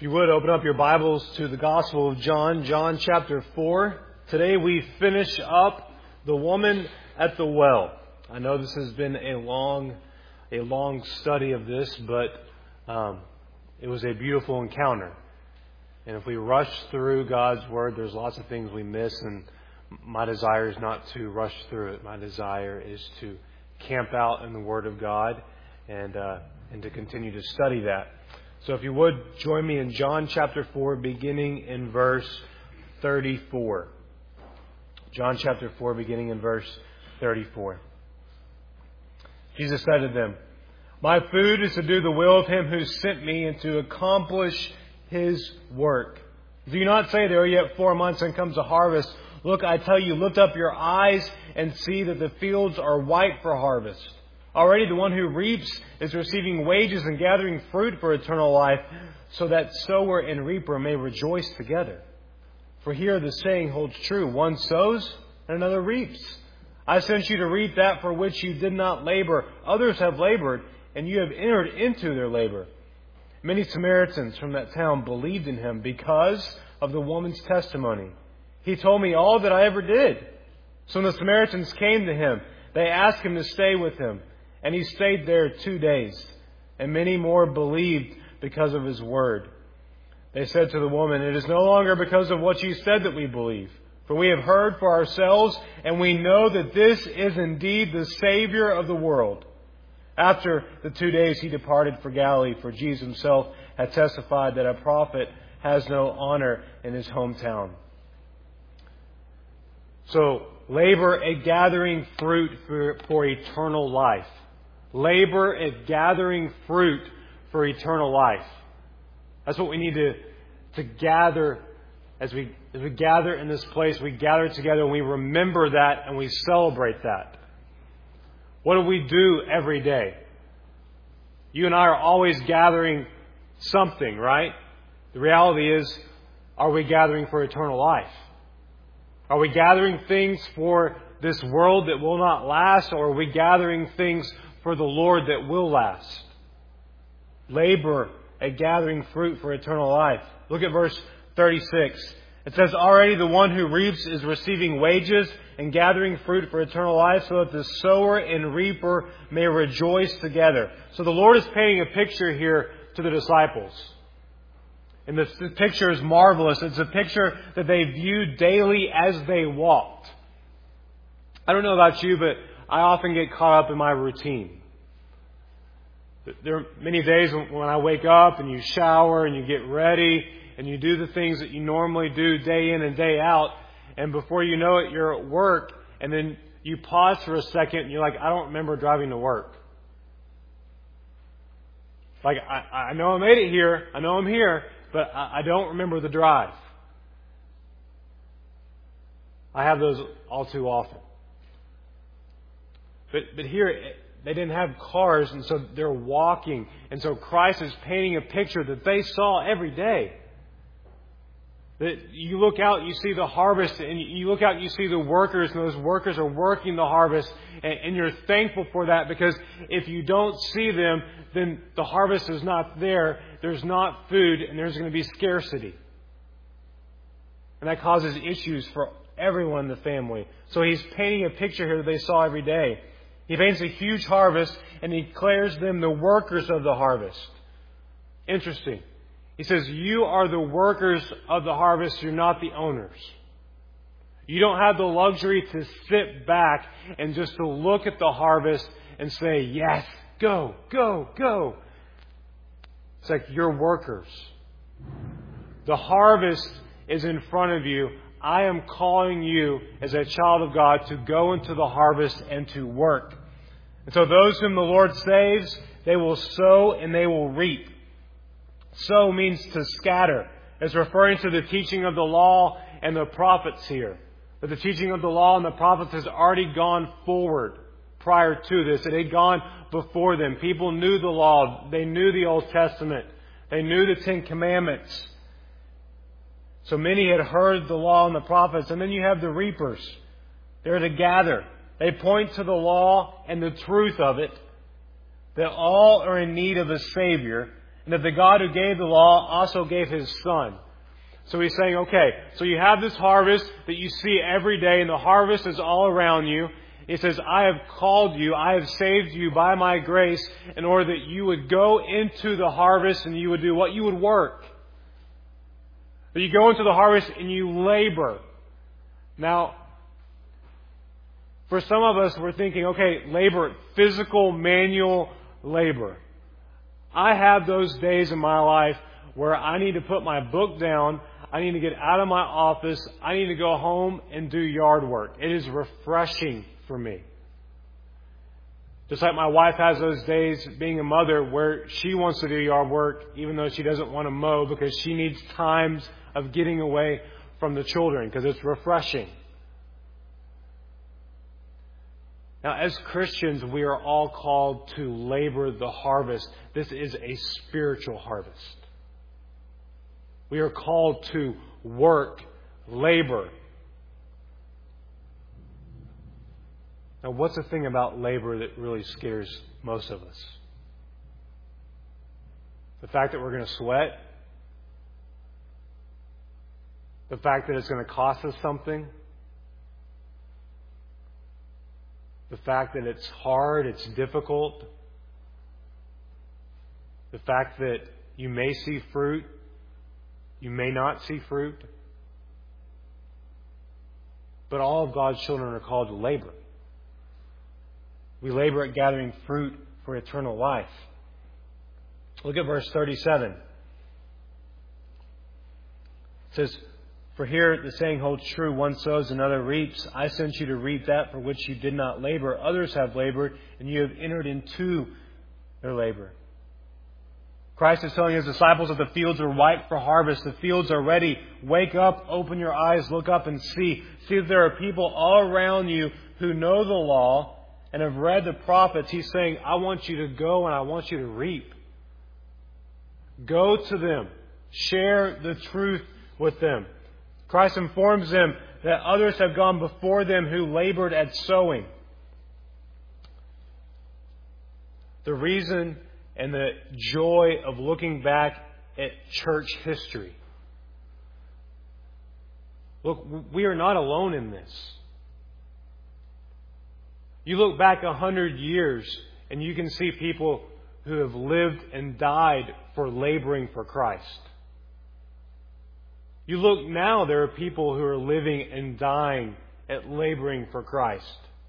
If you would, open up your Bibles to the Gospel of John, John chapter 4. Today we finish up the woman at the well. I know this has been a long study of this, but it was a beautiful encounter. And if we rush through God's Word, there's lots of things we miss, and my desire is not to rush through it. My desire is to camp out in the Word of God and to continue to study that. So if you would, join me in John chapter 4, beginning in verse 34. John chapter 4, beginning in verse 34. Jesus said to them, "My food is to do the will of Him who sent me and to accomplish His work. Do you not say, 'There are yet 4 months and comes a harvest'? Look, I tell you, lift up your eyes and see that the fields are white for harvest. Already the one who reaps is receiving wages and gathering fruit for eternal life, so that sower and reaper may rejoice together. For here the saying holds true, one sows and another reaps. I sent you to reap that for which you did not labor. Others have labored, and you have entered into their labor." Many Samaritans from that town believed in Him because of the woman's testimony. "He told me all that I ever did." So when the Samaritans came to Him, they asked Him to stay with them. And He stayed there 2 days. And many more believed because of His word. They said to the woman, "It is no longer because of what you said that we believe. For we have heard for ourselves, and we know that this is indeed the Savior of the world." After the 2 days He departed for Galilee, for Jesus Himself had testified that a prophet has no honor in his hometown. So, labor at gathering fruit for eternal life. Labor at gathering fruit for eternal life. That's what we need to gather as we gather in this place. We gather together and we remember that and we celebrate that. What do we do every day? You and I are always gathering something, right? The reality is, are we gathering for eternal life? Are we gathering things for this world that will not last, or are we gathering things for the Lord that will last? Labor at gathering fruit for eternal life. Look at verse 36. It says, "Already the one who reaps is receiving wages and gathering fruit for eternal life, so that the sower and reaper may rejoice together." So the Lord is painting a picture here to the disciples. And this picture is marvelous. It's a picture that they viewed daily as they walked. I don't know about you, but I often get caught up in my routine. There are many days when I wake up and you shower and you get ready and you do the things that you normally do day in and day out. And before you know it, you're at work, and then you pause for a second and you're like, I don't remember driving to work. Like, I know I made it here. I know I'm here, but I don't remember the drive. I have those all too often. But here, they didn't have cars, and so they're walking. And so Christ is painting a picture that they saw every day. That you look out, you see the harvest, and you look out, you see the workers, and those workers are working the harvest, and you're thankful for that, because if you don't see them, then the harvest is not there, there's not food, and there's going to be scarcity. And that causes issues for everyone in the family. So He's painting a picture here that they saw every day. He paints a huge harvest and He declares them the workers of the harvest. Interesting. He says, you are the workers of the harvest, you're not the owners. You don't have the luxury to sit back and just to look at the harvest and say, yes, go, go, go. It's like you're workers. The harvest is in front of you. I am calling you as a child of God to go into the harvest and to work. And so those whom the Lord saves, they will sow and they will reap. Sow means to scatter. It's referring to the teaching of the law and the prophets here. But the teaching of the law and the prophets has already gone forward prior to this. It had gone before them. People knew the law. They knew the Old Testament. They knew the Ten Commandments. So many had heard the law and the prophets. And then you have the reapers. They're to gather. They point to the law and the truth of it, that all are in need of a Savior. and that the God who gave the law also gave His Son. So He's saying, okay, so you have this harvest that you see every day, and the harvest is all around you. He says, I have called you, I have saved you by my grace in order that you would go into the harvest and you would do what? You would work. That you go into the harvest and you labor. Now, for some of us, we're thinking, okay, labor, physical, manual labor. I have those days in my life where I need to put my book down, I need to get out of my office, I need to go home and do yard work. It is refreshing for me. Just like my wife has those days being a mother where she wants to do yard work even though she doesn't want to mow because she needs times of getting away from the children because it's refreshing. Now, as Christians, we are all called to labor the harvest. This is a spiritual harvest. We are called to work, labor. Now, what's the thing about labor that really scares most of us? The fact that we're going to sweat? The fact that it's going to cost us something? The fact that it's hard, it's difficult? The fact that you may see fruit, you may not see fruit? But all of God's children are called to labor. We labor at gathering fruit for eternal life. Look at verse 37. It says, for here the saying holds true, one sows, another reaps. I sent you to reap that for which you did not labor. Others have labored, and you have entered into their labor. Christ is telling His disciples that the fields are ripe for harvest. The fields are ready. Wake up, open your eyes, look up and see. See that there are people all around you who know the law and have read the prophets. He's saying, I want you to go and I want you to reap. Go to them. Share the truth with them. Christ informs them that others have gone before them who labored at sowing. The reason and the joy of looking back at church history. Look, we are not alone in this. You look back 100 years and you can see people who have lived and died for laboring for Christ. You look now, there are people who are living and dying at laboring for Christ.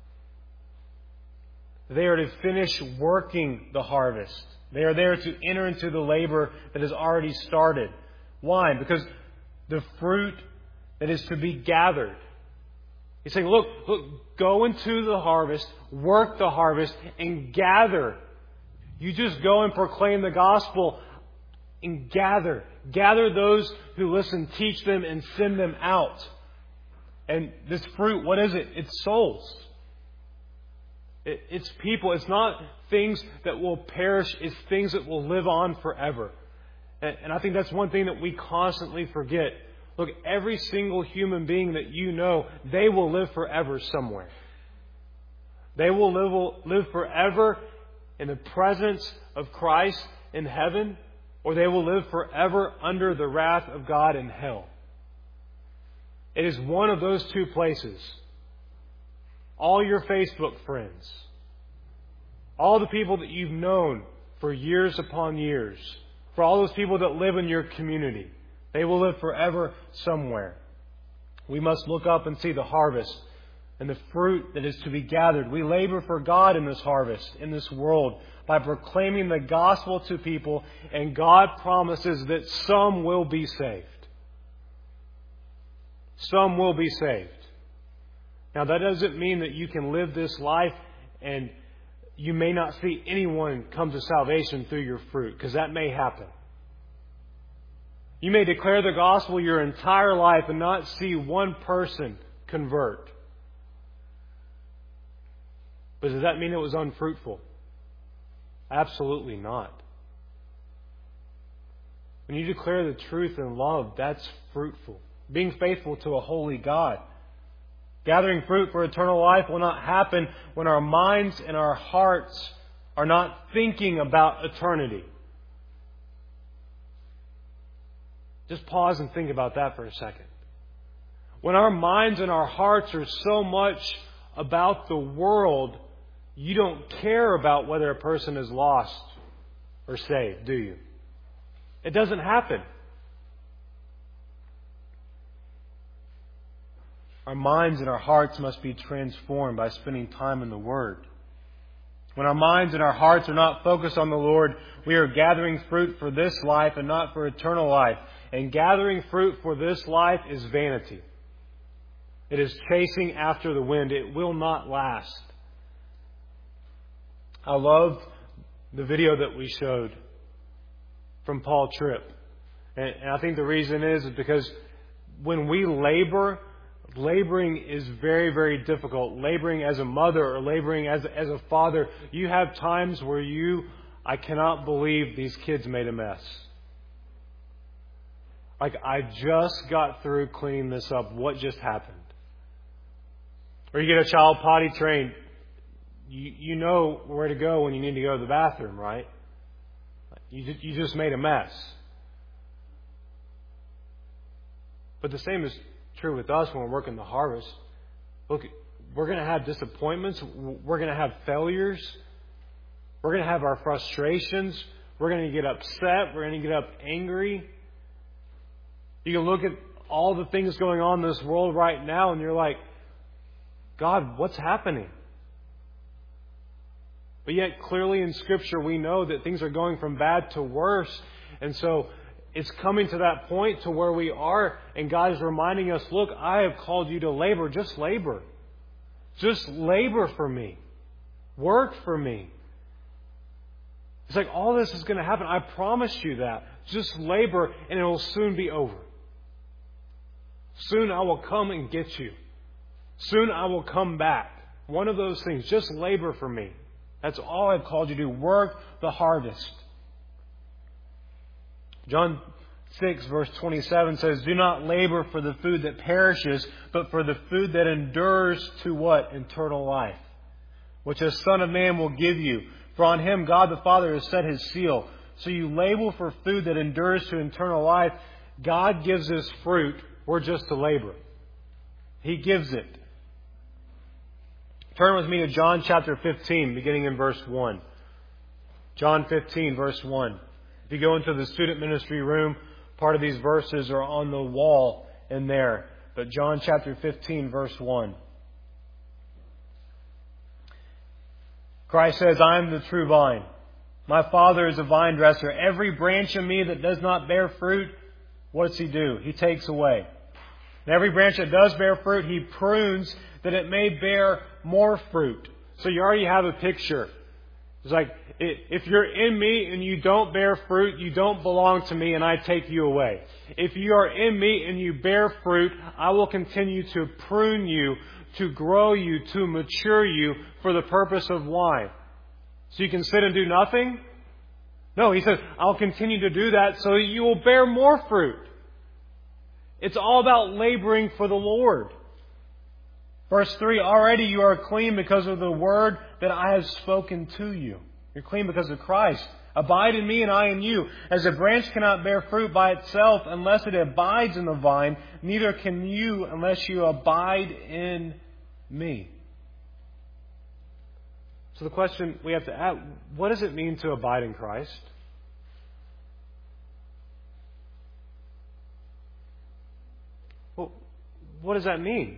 They are to finish working the harvest. They are there to enter into the labor that has already started. Why? Because the fruit that is to be gathered. He's saying, look, go into the harvest, work the harvest, and gather. You just go and proclaim the gospel and gather. Gather those who listen, teach them, and send them out. And this fruit, what is it? It's souls. It's people. It's not things that will perish. It's things that will live on forever. And I think that's one thing that we constantly forget. Look, every single human being that you know, they will live forever somewhere. They will live forever in the presence of Christ in heaven, or they will live forever under the wrath of God in hell. It is one of those two places. All your Facebook friends, all the people that you've known for years upon years, for all those people that live in your community, they will live forever somewhere. We must look up and see the harvest and the fruit that is to be gathered. We labor for God in this harvest, in this world, by proclaiming the gospel to people, and God promises that some will be saved. Some will be saved. Now, that doesn't mean that you can live this life and you may not see anyone come to salvation through your fruit, because that may happen. You may declare the gospel your entire life and not see one person convert. But does that mean it was unfruitful? Absolutely not. When you declare the truth in love, that's fruitful. Being faithful to a holy God. Gathering fruit for eternal life will not happen when our minds and our hearts are not thinking about eternity. Just pause and think about that for a second. When our minds and our hearts are so much about the world, you don't care about whether a person is lost or saved, do you? It doesn't happen. Our minds and our hearts must be transformed by spending time in the Word. When our minds and our hearts are not focused on the Lord, we are gathering fruit for this life and not for eternal life. And gathering fruit for this life is vanity. It is chasing after the wind. It will not last. I loved the video that we showed from Paul Tripp. And I think the reason is because when we laboring is very, very difficult. Laboring as a mother or laboring as a father, you have times where I cannot believe these kids made a mess. Like, I just got through cleaning this up. What just happened? Or you get a child potty trained. You know where to go when you need to go to the bathroom, right? You just made a mess. But the same is true with us when we're working the harvest. Look, we're going to have disappointments. We're going to have failures. We're going to have our frustrations. We're going to get upset. We're going to get angry. You can look at all the things going on in this world right now and you're like, God, what's happening? But yet clearly in Scripture we know that things are going from bad to worse. And so it's coming to that point to where we are, and God is reminding us, look, I have called you to labor. Just labor. Just labor for me. Work for me. It's like all this is going to happen. I promise you that. Just labor and it will soon be over. Soon I will come and get you. Soon I will come back. One of those things. Just labor for me. That's all I've called you to. Work the harvest. John 6 verse 27 says, do not labor for the food that perishes, but for the food that endures to what? Eternal life. Which the Son of Man will give you. For on Him God the Father has set His seal. So you labor for food that endures to eternal life. God gives us fruit. We're just to labor. He gives it. Turn with me to John chapter 15, beginning in verse 1. John 15, verse 1. If you go into the student ministry room, part of these verses are on the wall in there. But John chapter 15, verse 1. Christ says, I am the true vine. My Father is a vine dresser. Every branch in me that does not bear fruit, what does He do? He takes away. And every branch that does bear fruit, He prunes that it may bear more fruit. So you already have a picture. It's like, if you're in me and you don't bear fruit, you don't belong to me and I take you away. If you are in me and you bear fruit, I will continue to prune you, to grow you, to mature you for the purpose of why? So you can sit and do nothing? No, He says, I'll continue to do that so that you will bear more fruit. It's all about laboring for the Lord. Verse 3, already you are clean because of the word that I have spoken to you. You're clean because of Christ. Abide in me and I in you. As a branch cannot bear fruit by itself unless it abides in the vine, neither can you unless you abide in me. So the question we have to ask, what does it mean to abide in Christ? Well, what does that mean?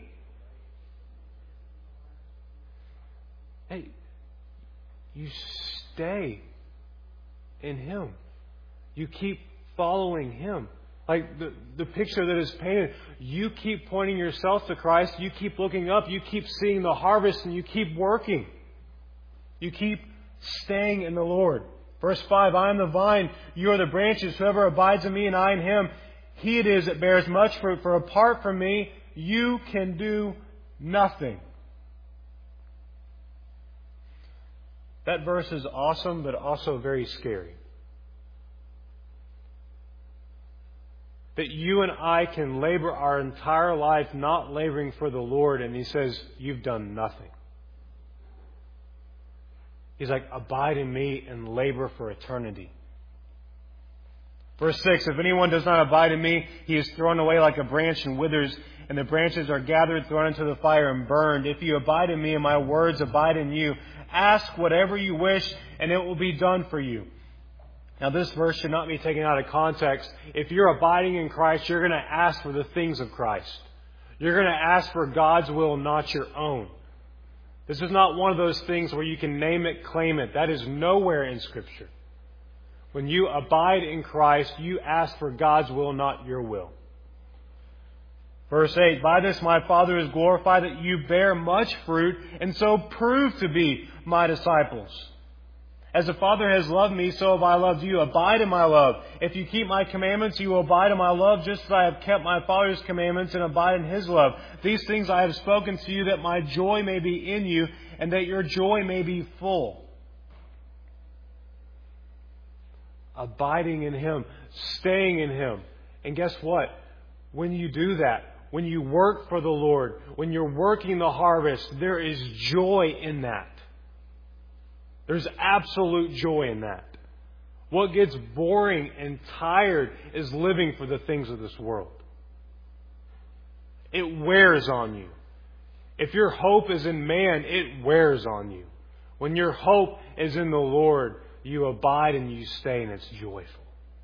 Hey, you stay in Him. You keep following Him. Like the picture that is painted, you keep pointing yourself to Christ, you keep looking up, you keep seeing the harvest, and you keep working. You keep staying in the Lord. Verse 5, I am the vine, you are the branches. Whoever abides in me and I in him, he it is that bears much fruit. For apart from me, you can do nothing. That verse is awesome, but also very scary. That you and I can labor our entire life not laboring for the Lord, and He says, you've done nothing. He's like, abide in me and labor for eternity. Verse 6, if anyone does not abide in me, he is thrown away like a branch and withers, and the branches are gathered, thrown into the fire, and burned. If you abide in me and my words abide in you, ask whatever you wish, and it will be done for you. Now, this verse should not be taken out of context. If you're abiding in Christ, you're going to ask for the things of Christ. You're going to ask for God's will, not your own. This is not one of those things where you can name it, claim it. That is nowhere in Scripture. When you abide in Christ, you ask for God's will, not your will. Verse 8, by this my Father is glorified, that you bear much fruit, and so prove to be my disciples. As the Father has loved me, so have I loved you. Abide in my love. If you keep my commandments, you will abide in my love, just as I have kept my Father's commandments and abide in His love. These things I have spoken to you, that my joy may be in you, and that your joy may be full. Abiding in Him, staying in Him. And guess what? When you do that, when you work for the Lord, when you're working the harvest, there is joy in that. There's absolute joy in that. What gets boring and tired is living for the things of this world. It wears on you. If your hope is in man, it wears on you. When your hope is in the Lord, you abide and you stay, and it's joyful.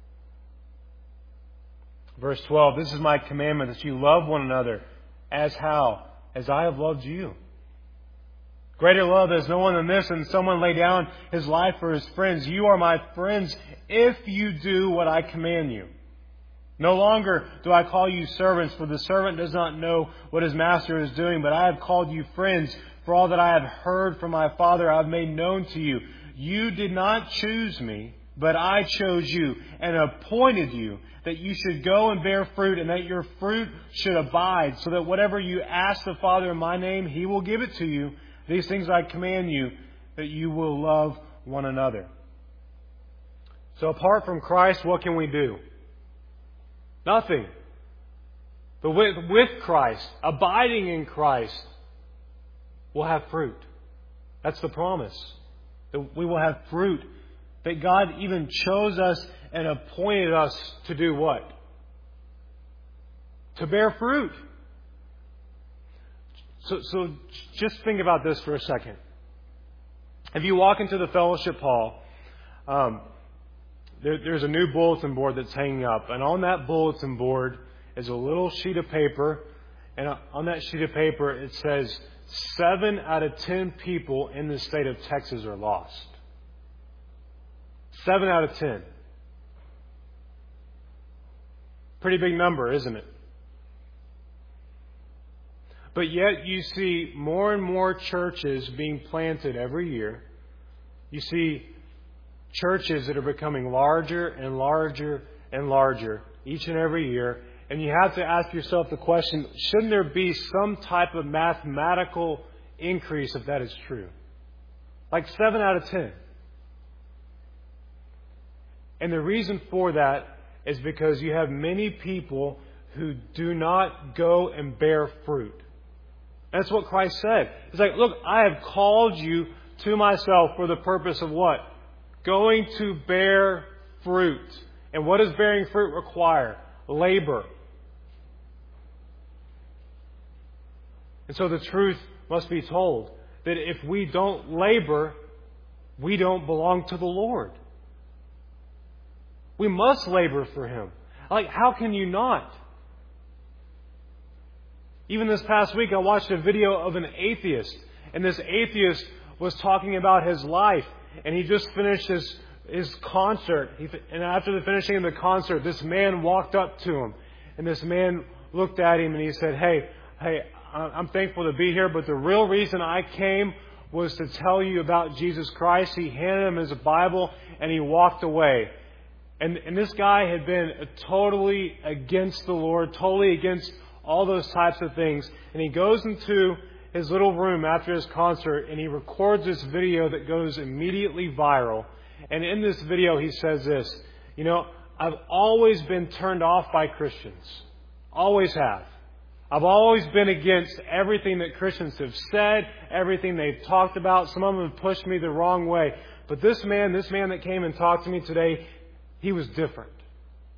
Verse 12, this is my commandment, that you love one another. As how? As I have loved you. Greater love has no one than this, and someone lay down his life for his friends. You are my friends if you do what I command you. No longer do I call you servants, for the servant does not know what his master is doing, but I have called you friends, for all that I have heard from my Father I have made known to you. You did not choose me, but I chose you and appointed you, that you should go and bear fruit, and that your fruit should abide, so that whatever you ask the Father in my name, He will give it to you. These things I command you, that you will love one another. So apart from Christ, what can we do? Nothing. But with Christ, abiding in Christ, we'll have fruit. That's the promise. That we will have fruit. That God even chose us and appointed us to do what? To bear fruit. So just think about this for a second. If you walk into the fellowship hall, there's a new bulletin board that's hanging up. And on that bulletin board is a little sheet of paper. And on that sheet of paper it says, 7 out of 10 people in the state of Texas are lost. 7 out of 10. Pretty big number, isn't it? But yet you see more and more churches being planted every year. You see churches that are becoming larger and larger and larger each and every year. And you have to ask yourself the question, shouldn't there be some type of mathematical increase if that is true? Like 7 out of 10. And the reason for that is because you have many people who do not go and bear fruit. That's what Christ said. He's like, look, I have called you to myself for the purpose of what? Going to bear fruit. And what does bearing fruit require? Labor. And so the truth must be told that if we don't labor, we don't belong to the Lord. We must labor for Him. Like, how can you not? Even this past week, I watched a video of an atheist. And this atheist was talking about his life. And he just finished his concert. And after the finishing of the concert, this man walked up to him. And this man looked at him and he said, Hey, I'm thankful to be here, but the real reason I came was to tell you about Jesus Christ. He handed him his Bible and he walked away. And this guy had been totally against the Lord, totally against all those types of things. And he goes into his little room after his concert and he records this video that goes immediately viral. And in this video he says this, you know, I've always been turned off by Christians. Always have. I've always been against everything that Christians have said, everything they've talked about. Some of them have pushed me the wrong way. But this man that came and talked to me today, he was different.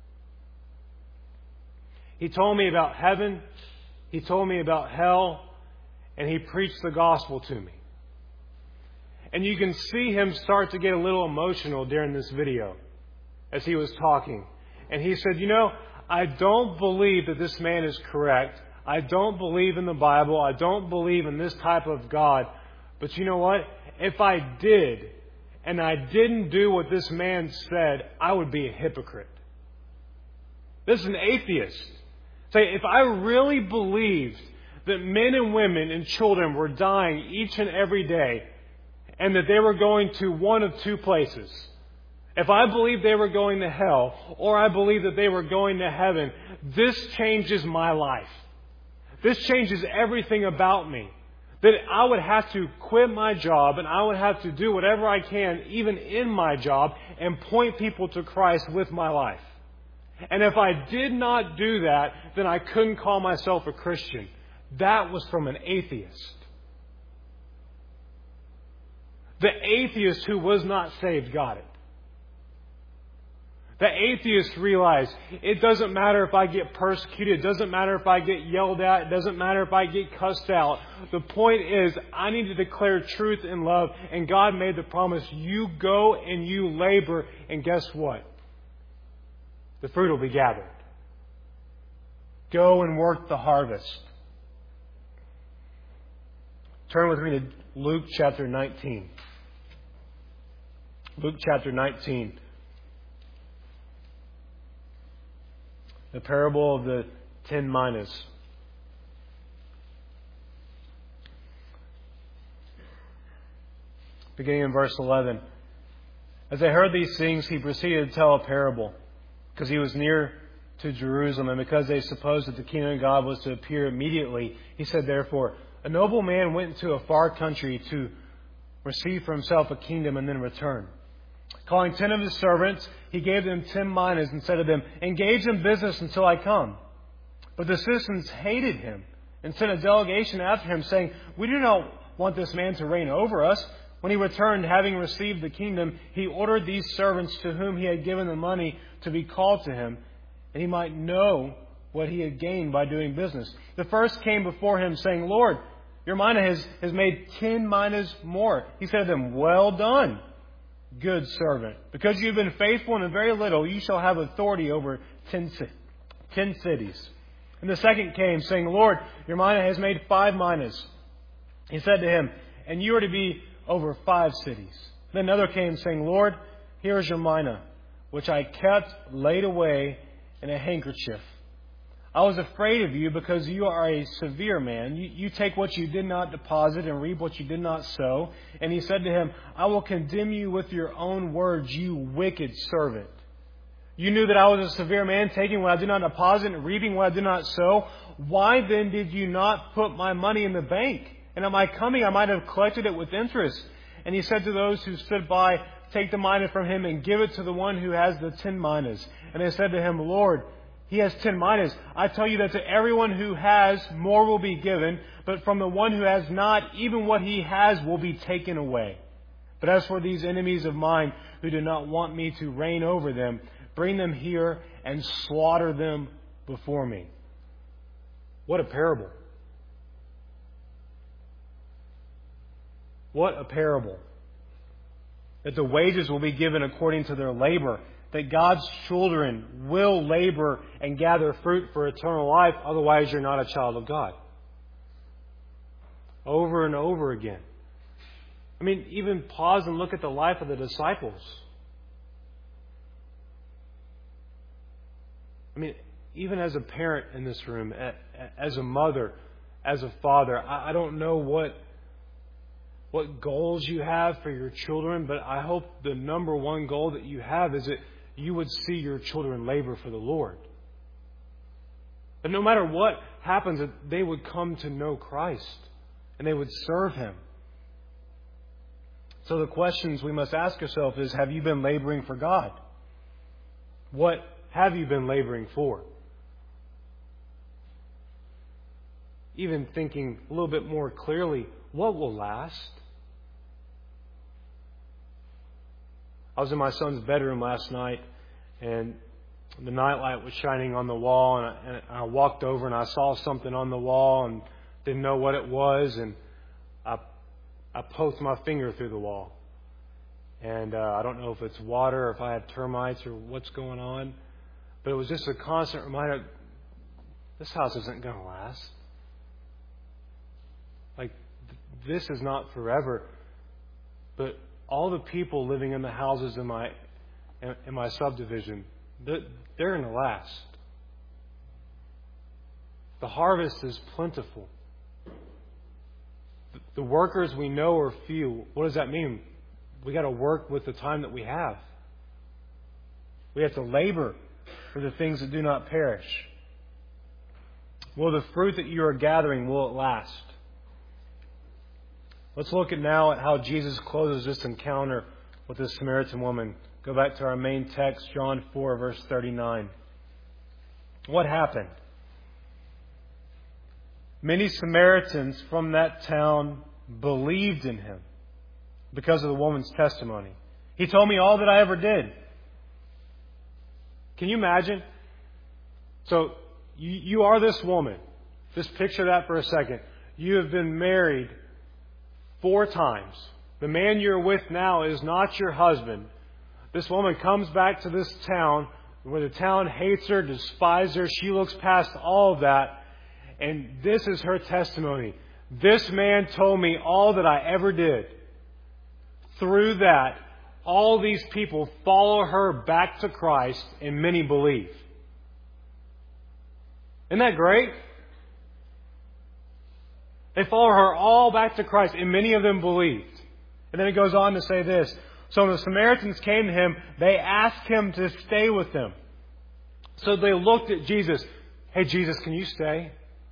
He told me about heaven. He told me about hell. And he preached the gospel to me. And you can see him start to get a little emotional during this video as he was talking. And he said, I don't believe that this man is correct. I don't believe in the Bible. I don't believe in this type of God. But you know what? If I did, and I didn't do what this man said, I would be a hypocrite. This is an atheist. Say, if I really believed that men and women and children were dying each and every day, and that they were going to one of two places, if I believed they were going to hell, or I believed that they were going to heaven, this changes my life. This changes everything about me. That I would have to quit my job and I would have to do whatever I can, even in my job, and point people to Christ with my life. And if I did not do that, then I couldn't call myself a Christian. That was from an atheist. The atheist who was not saved got it. The atheist realized it doesn't matter if I get persecuted. It doesn't matter if I get yelled at. It doesn't matter if I get cussed out. The point is, I need to declare truth and love. And God made the promise, you go and you labor. And guess what? The fruit will be gathered. Go and work the harvest. Turn with me to Luke chapter 19. Luke chapter 19. The parable of the 10 minas. Beginning in verse 11. As they heard these things, he proceeded to tell a parable, because he was near to Jerusalem, and because they supposed that the kingdom of God was to appear immediately. He said, therefore, a noble man went into a far country to receive for himself a kingdom and then return. Calling 10 of his servants, he gave them 10 minas and said to them, engage in business until I come. But the citizens hated him and sent a delegation after him, saying, we do not want this man to reign over us. When he returned, having received the kingdom, he ordered these servants to whom he had given the money to be called to him, and he might know what he had gained by doing business. The first came before him, saying, Lord, your mina has made 10 minas more. He said to them, well done, good servant. Because you have been faithful in a very little, you shall have authority over 10 cities. And the second came, saying, Lord, your mina has made 5 minas. He said to him, and you are to be over 5 cities. Then another came, saying, Lord, here is your mina, which I kept laid away in a handkerchief. I was afraid of you because you are a severe man. You take what you did not deposit and reap what you did not sow. And he said to him, I will condemn you with your own words, you wicked servant. You knew that I was a severe man, taking what I did not deposit and reaping what I did not sow. Why then did you not put my money in the bank? And at my coming I might have collected it with interest. And he said to those who stood by, take the mina from him and give it to the one who has the 10 minas. And they said to him, Lord, he has 10 minas. I tell you that to everyone who has, more will be given. But from the one who has not, even what he has will be taken away. But as for these enemies of mine who do not want me to reign over them, bring them here and slaughter them before me. What a parable. What a parable. That the wages will be given according to their labor. That God's children will labor and gather fruit for eternal life. Otherwise, you're not a child of God. Over and over again. I mean, even pause and look at the life of the disciples. I mean, even as a parent in this room, as a mother, as a father, I don't know what goals you have for your children, but I hope the number one goal that you have is that you would see your children labor for the Lord. That no matter what happens, that they would come to know Christ and they would serve Him. So the questions we must ask ourselves is, have you been laboring for God? What have you been laboring for? Even thinking a little bit more clearly, what will last? I was in my son's bedroom last night, and The nightlight was shining on the wall, and I walked over and I saw something on the wall and didn't know what it was, and I poked my finger through the wall. And I don't know if it's water or if I have termites or what's going on, but it was just a constant reminder, this house isn't going to last. Like, this is not forever. But all the people living in the houses in my subdivision, they're going to last. The harvest is plentiful. The workers we know are few. What does that mean? We got to work with the time that we have. We have to labor for the things that do not perish. Will the fruit that you are gathering, will it last? Let's look now at how Jesus closes this encounter with this Samaritan woman. Go back to our main text, John 4, verse 39. What happened? Many Samaritans from that town believed in Him because of the woman's testimony. He told me all that I ever did. Can you imagine? So, you are this woman. Just picture that for a second. You have been married 4 times. The man you're with now is not your husband. This woman comes back to this town where the town hates her, despises her. She looks past all of that. And this is her testimony. This man told me all that I ever did. Through that, all these people follow her back to Christ, and many believe. Isn't that great? They follow her all back to Christ, and many of them believed. And then it goes on to say this. So when the Samaritans came to Him, they asked Him to stay with them. So they looked at Jesus. Hey, Jesus, can you stay?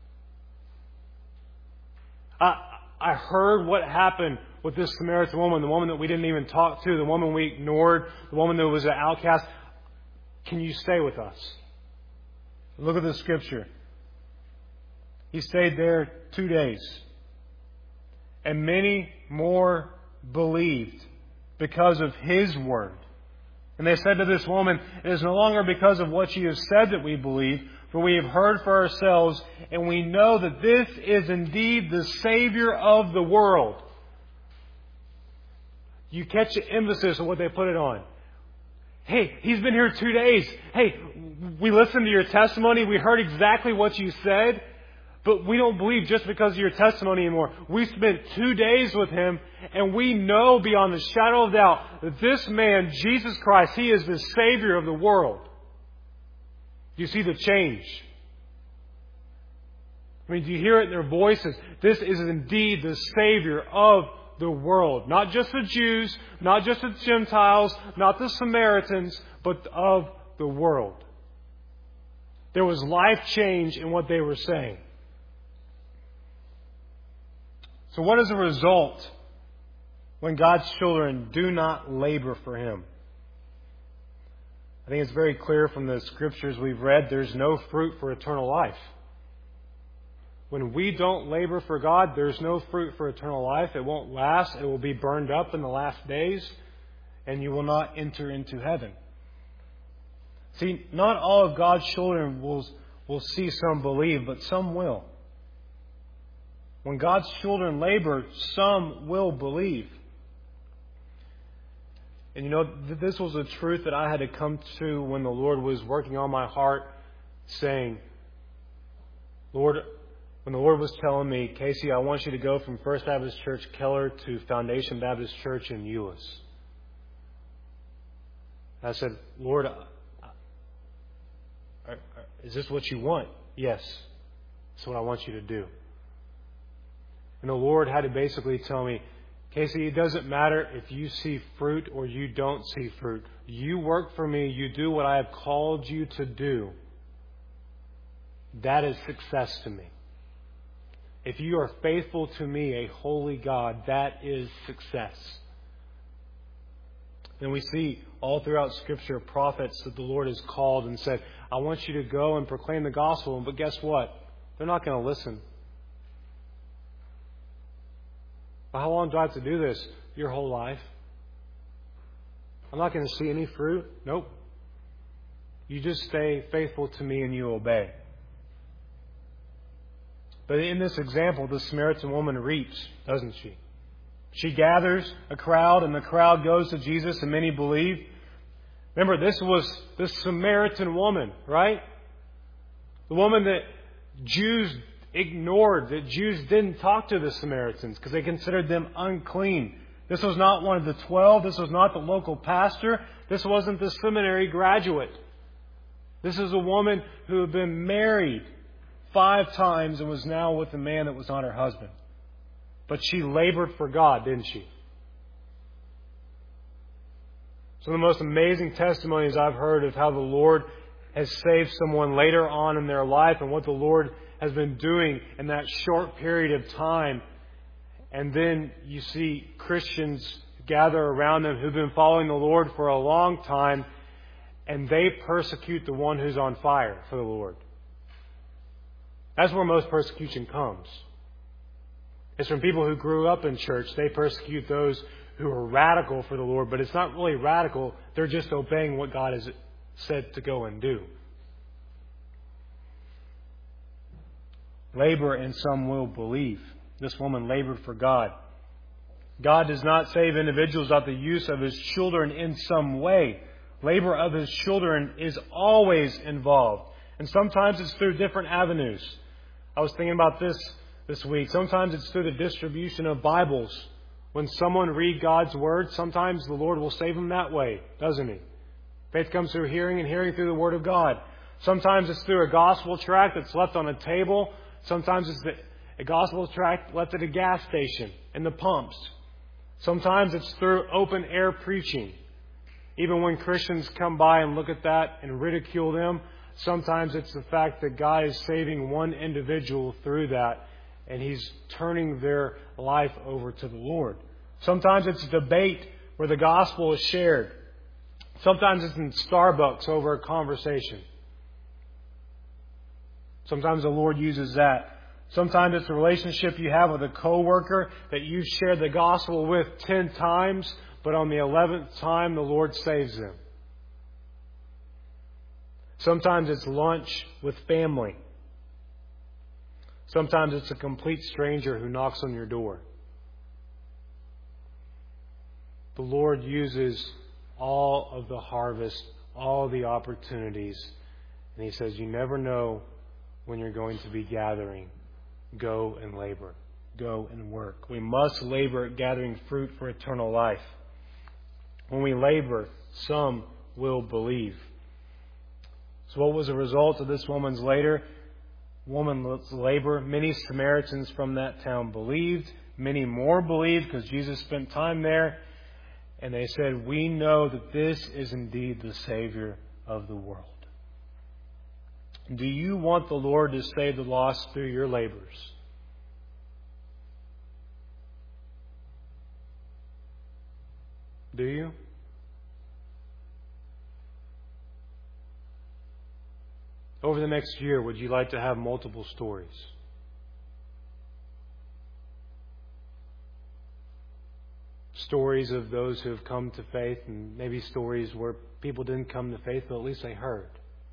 I heard what happened with this Samaritan woman, the woman that we didn't even talk to, the woman we ignored, the woman that was an outcast. Can you stay with us? Look at the scripture. He stayed there 2 days. And many more believed because of His word. And they said to this woman, it is no longer because of what you have said that we believe, for we have heard for ourselves, and we know that this is indeed the Savior of the world. You catch the emphasis of what they put it on. Hey, He's been here 2 days. Hey, we listened to your testimony. We heard exactly what you said. But we don't believe just because of your testimony anymore. We spent 2 days with Him, and we know beyond the shadow of doubt that this man, Jesus Christ, He is the Savior of the world. Do you see the change? I mean, do you hear it in their voices? This is indeed the Savior of the world. Not just the Jews, not just the Gentiles, not the Samaritans, but of the world. There was life change in what they were saying. So what is the result when God's children do not labor for Him? I think it's very clear from the scriptures we've read, there's no fruit for eternal life. When we don't labor for God, there's no fruit for eternal life. It won't last. It will be burned up in the last days, and you will not enter into heaven. See, not all of God's children will see some believe, but some will. When God's children labor, some will believe. And you know, this was a truth that I had to come to when the Lord was working on my heart, saying, Lord, when the Lord was telling me, Casey, I want you to go from First Baptist Church Keller to Foundation Baptist Church in Euless. I said, Lord, is this what you want? Yes. That's what I want you to do. And the Lord had to basically tell me, Casey, it doesn't matter if you see fruit or you don't see fruit. You work for me. You do what I have called you to do. That is success to me. If you are faithful to me, a holy God, that is success. Then we see all throughout Scripture prophets that the Lord has called and said, I want you to go and proclaim the gospel. But guess what? They're not going to listen. How long do I have to do this? Your whole life. I'm not going to see any fruit. Nope. You just stay faithful to me and you obey. But in this example, the Samaritan woman reaps, doesn't she? She gathers a crowd, and the crowd goes to Jesus, and many believe. Remember, this was the Samaritan woman, right? The woman that Jews ignored, that Jews didn't talk to the Samaritans because they considered them unclean. This was not one of the 12. This was not the local pastor. This wasn't the seminary graduate. This is a woman who had been married 5 times and was now with a man that was not her husband. But she labored for God, didn't she? Some of the most amazing testimonies I've heard of how the Lord has saved someone later on in their life and what the Lord has been doing in that short period of time. And then you see Christians gather around them who've been following the Lord for a long time, and they persecute the one who's on fire for the Lord. That's where most persecution comes. It's from people who grew up in church. They persecute those who are radical for the Lord, but it's not really radical. They're just obeying what God has said to go and do. Labor and some will believe. This woman labored for God. God does not save individuals without the use of His children in some way. Labor of His children is always involved. And sometimes it's through different avenues. I was thinking about this week. Sometimes it's through the distribution of Bibles. When someone reads God's Word, sometimes the Lord will save them that way, doesn't He? Faith comes through hearing, and hearing through the Word of God. Sometimes it's through a gospel tract that's left on a table. Sometimes it's a gospel tract left at a gas station, in the pumps. Sometimes it's through open air preaching. Even when Christians come by and look at that and ridicule them, sometimes it's the fact that God is saving one individual through that, and He's turning their life over to the Lord. Sometimes it's debate where the gospel is shared. Sometimes it's in Starbucks over a conversation. Sometimes the Lord uses that. Sometimes it's a relationship you have with a coworker that you've shared the gospel with 10 times, but on the 11th time the Lord saves them. Sometimes it's lunch with family. Sometimes it's a complete stranger who knocks on your door. The Lord uses all of the harvest, all the opportunities, and He says, you never know when you're going to be gathering. Go and labor. Go and work. We must labor at gathering fruit for eternal life. When we labor, some will believe. So what was the result of this woman's labor? Many Samaritans from that town believed. Many more believed because Jesus spent time there. And they said, we know that this is indeed the Savior of the world. Do you want the Lord to save the lost through your labors? Do you? Over the next year, would you like to have multiple stories? Stories of those who have come to faith, and maybe stories where people didn't come to faith, but at least they heard.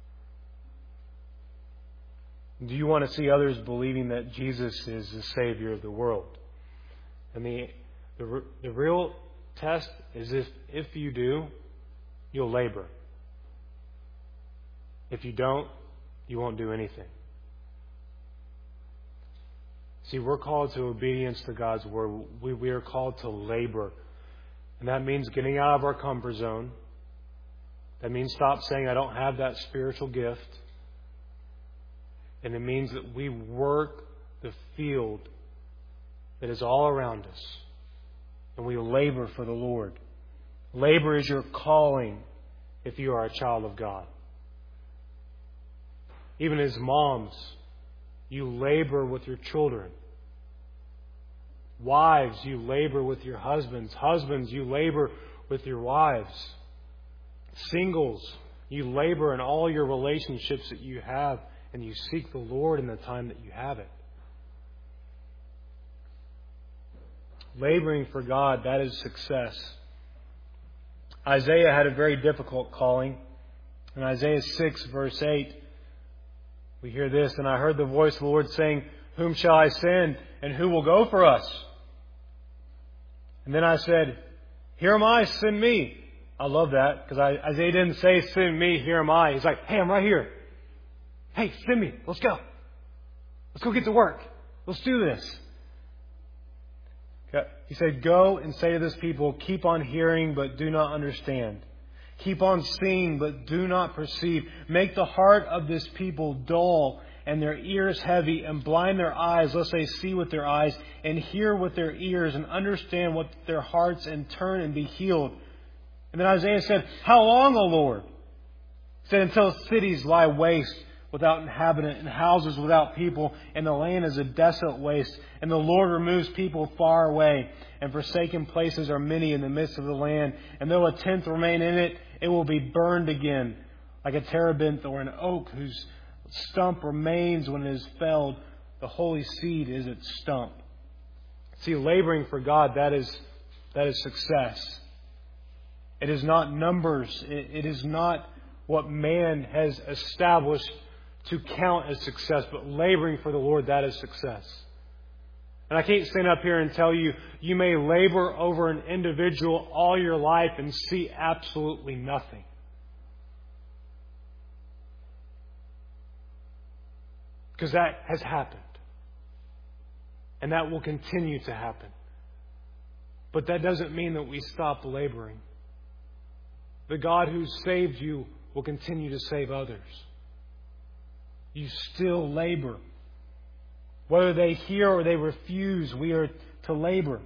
Do you want to see others believing that Jesus is the Savior of the world? And the real test is if you do, you'll labor. If you don't, you won't do anything. See, we're called to obedience to God's Word. We are called to labor. And that means getting out of our comfort zone. That means stop saying, I don't have that spiritual gift. And it means that we work the field that is all around us. And we labor for the Lord. Labor is your calling if you are a child of God. Even as moms, you labor with your children. Wives, you labor with your husbands. Husbands, you labor with your wives. Singles, you labor in all your relationships that you have, and you seek the Lord in the time that you have it. Laboring for God, that is success. Isaiah had a very difficult calling. In Isaiah 6, verse 8, we hear this, "And I heard the voice of the Lord saying, Whom shall I send, and who will go for us? And then I said, Here am I, send me." I love that, because Isaiah didn't say, "Send me, here am I." He's like, "Hey, I'm right here. Hey, send me. Let's go. Let's go get to work. Let's do this." He said, "Go and say to this people, keep on hearing, but do not understand. Keep on seeing, but do not perceive. Make the heart of this people dull and their ears heavy, and blind their eyes, lest they see with their eyes and hear with their ears and understand with their hearts and turn and be healed." And then Isaiah said, "How long, O Lord?" He said, "Until cities lie waste without inhabitant and houses without people, and the land is a desolate waste. And the Lord removes people far away, and forsaken places are many in the midst of the land. And though a tenth remain in it, it will be burned again, like a terebinth or an oak whose stump remains when it is felled. The holy seed is its stump." See, laboring for God, that is success. It is not numbers. It is not what man has established to count as success, but laboring for the Lord, that is success. And I can't stand up here and tell you, you may labor over an individual all your life and see absolutely nothing. Because that has happened. And that will continue to happen. But that doesn't mean that we stop laboring. The God who saved you will continue to save others. You still labor. Whether they hear or they refuse, we are to labor.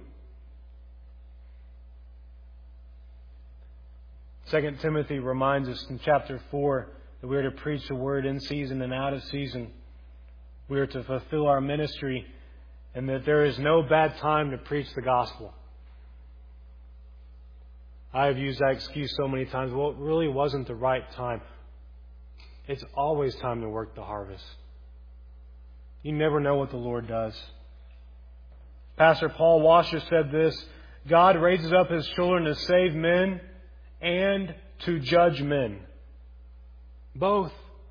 2 Timothy reminds us in chapter 4 that we are to preach the word in season and out of season. We are to fulfill our ministry, and that there is no bad time to preach the gospel. I have used that excuse so many times. Well, it really wasn't the right time. It's always time to work the harvest. You never know what the Lord does. Pastor Paul Washer said this: "God raises up His children to save men and to judge men." Both.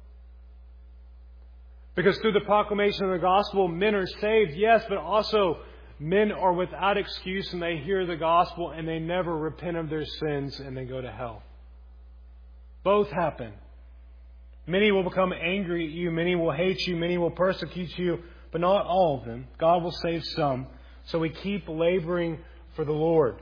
Because through the proclamation of the gospel, men are saved, yes, but also men are without excuse, and they hear the gospel and they never repent of their sins and they go to hell. Both happen. Many will become angry at you, many will hate you, many will persecute you, but not all of them. God will save some. So we keep laboring for the Lord.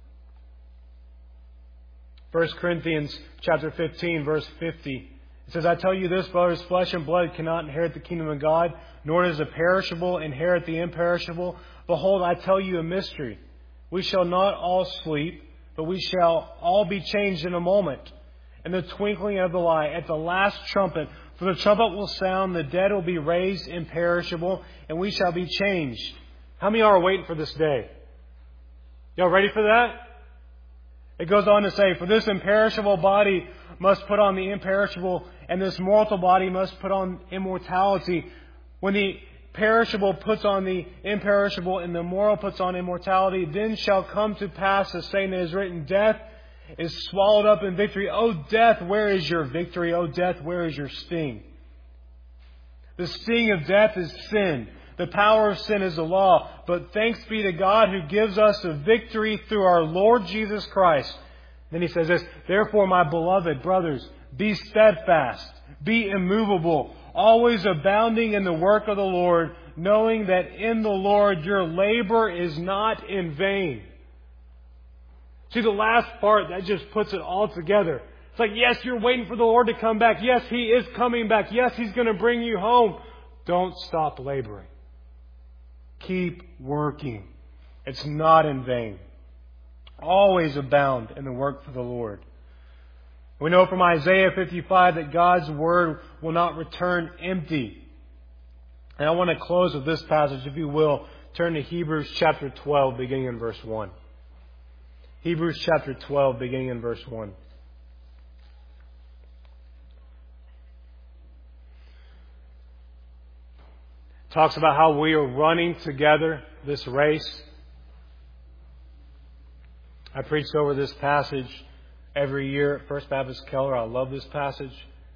1 Corinthians chapter 15, verse 50. It says, "I tell you this, brothers, flesh and blood cannot inherit the kingdom of God, nor does the perishable inherit the imperishable. Behold, I tell you a mystery. We shall not all sleep, but we shall all be changed in a moment, in the twinkling of the eye, at the last trumpet. For the trumpet will sound, the dead will be raised imperishable, and we shall be changed." How many are waiting for this day? Y'all ready for that? It goes on to say, "For this imperishable body must put on the imperishable, and this mortal body must put on immortality. When the perishable puts on the imperishable, and the mortal puts on immortality, then shall come to pass the saying that is written, Death is swallowed up in victory. O death, where is your victory? O death, where is your sting?" The sting of death is sin. The power of sin is the law. But thanks be to God who gives us the victory through our Lord Jesus Christ. Then he says this: "Therefore, my beloved brothers, be steadfast, be immovable, always abounding in the work of the Lord, knowing that in the Lord your labor is not in vain." See, the last part, that just puts it all together. It's like, yes, you're waiting for the Lord to come back. Yes, He is coming back. Yes, He's going to bring you home. Don't stop laboring. Keep working. It's not in vain. Always abound in the work for the Lord. We know from Isaiah 55 that God's Word will not return empty. And I want to close with this passage, if you will. Turn to Hebrews chapter 12, beginning in verse 1. Hebrews chapter 12, beginning in verse 1. Talks about how we are running together this race. I preached over this passage every year at First Baptist Keller. I love this passage.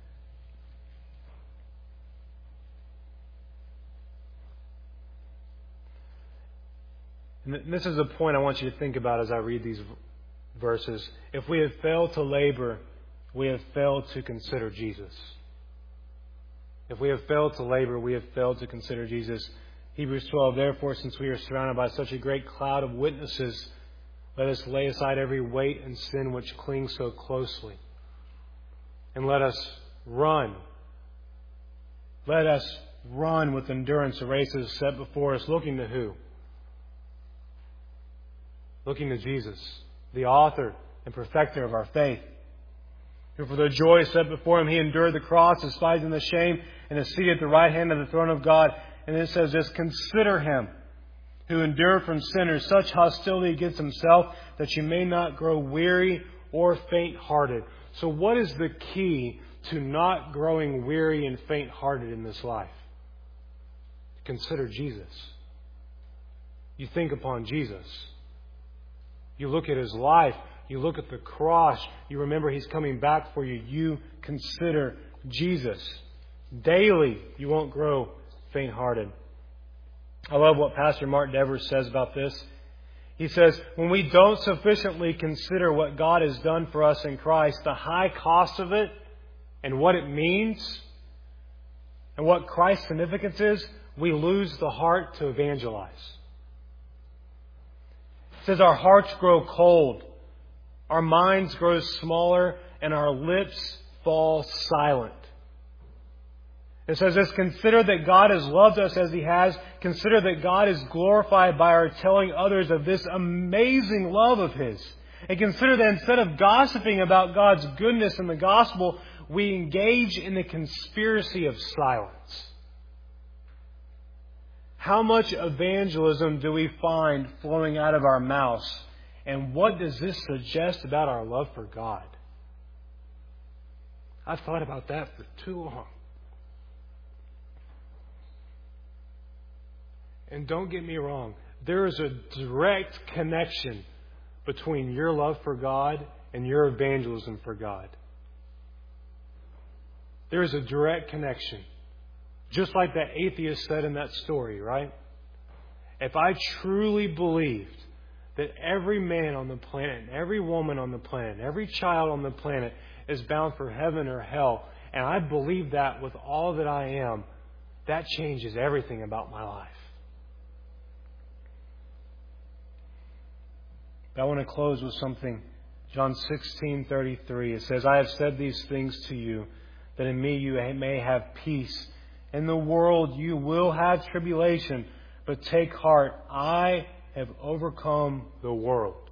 And this is a point I want you to think about as I read these verses. If we have failed to labor, we have failed to consider Jesus. If we have failed to labor, we have failed to consider Jesus. Hebrews 12, therefore, since we are surrounded by such a great cloud of witnesses, let us lay aside every weight and sin which clings so closely. And let us run. Let us run with endurance the race that is set before us, looking to who? Looking to Jesus, the author and perfecter of our faith. Who for the joy set before Him, He endured the cross, despising the shame, and is seated at the right hand of the throne of God. And it says this, consider Him who endured from sinners such hostility against Himself, that you may not grow weary or faint-hearted. So what is the key to not growing weary and faint-hearted in this life? Consider Jesus. You think upon Jesus. You look at His life. You look at the cross. You remember He's coming back for you. You consider Jesus. Daily, you won't grow faint-hearted. I love what Pastor Mark Devers says about this. He says, when we don't sufficiently consider what God has done for us in Christ, the high cost of it, and what it means, and what Christ's significance is, we lose the heart to evangelize. It says our hearts grow cold, our minds grow smaller, and our lips fall silent. It says this, consider that God has loved us as He has. Consider that God is glorified by our telling others of this amazing love of His. And consider that instead of gossiping about God's goodness in the gospel, we engage in the conspiracy of silence. How much evangelism do we find flowing out of our mouths? And what does this suggest about our love for God? I've thought about that for too long. And don't get me wrong, there is a direct connection between your love for God and your evangelism for God. There is a direct connection. Just like that atheist said in that story, right? If I truly believed that every man on the planet, every woman on the planet, every child on the planet is bound for heaven or hell, and I believe that with all that I am, that changes everything about my life. I want to close with something. John 16:33. It says, I have said these things to you, that in me you may have peace. In the world you will have tribulation, but take heart, I have overcome the world.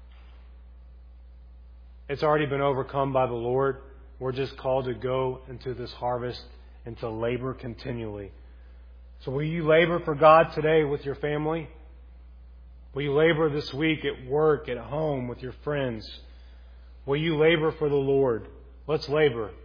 It's already been overcome by the Lord. We're just called to go into this harvest and to labor continually. So will you labor for God today with your family? Will you labor this week at work, at home, with your friends? Will you labor for the Lord? Let's labor.